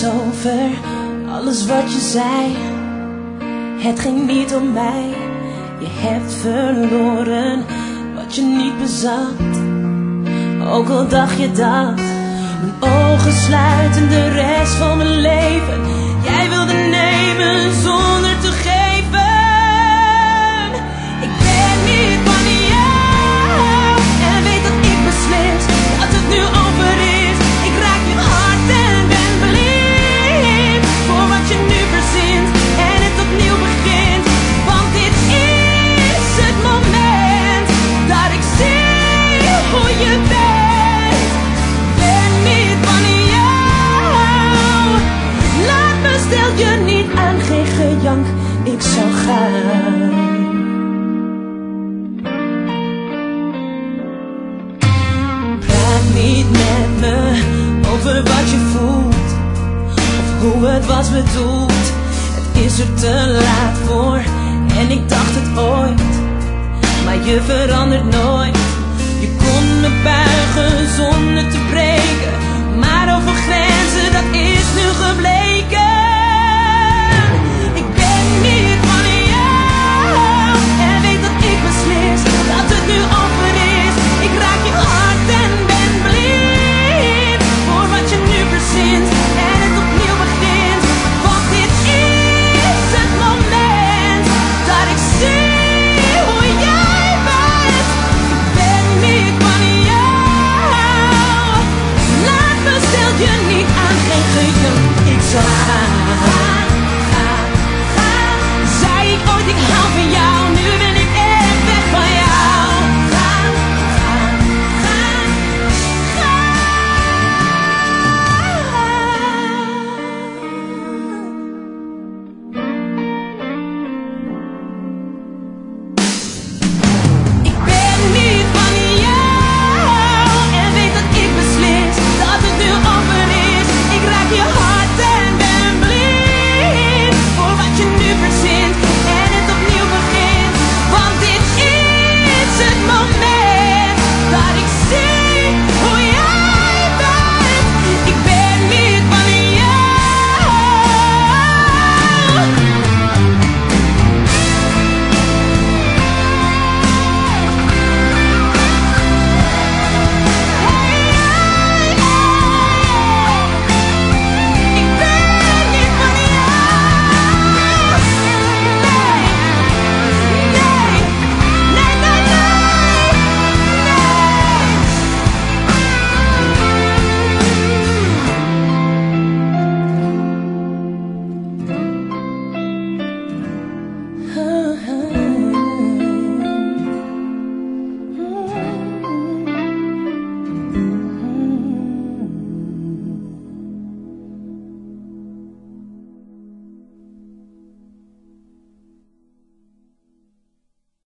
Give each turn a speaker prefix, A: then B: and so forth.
A: over alles wat je zei. Het ging niet om mij. Je hebt verloren wat je niet bezat. Ook al dacht je dat. Mijn ogen sluiten de rest van mijn leven. Jij wilde nemen zonder te geven. Ik ben niet van jou. En weet dat ik beslis dat het nu over is. Ik raak je hart en ben blind voor wat je nu verzint en het opnieuw begint. Want dit is het moment dat ik zie hoe je bent. Ben niet van jou. Laat me, stel je niet aan, geen gejank, ik zal gaan. Praat niet met me over wat je voelt of hoe het was bedoeld. Het is er te laat voor en ik dacht het ooit, maar je verandert nooit. Je kon me buigen zonder te breken, maar over grenzen, dat is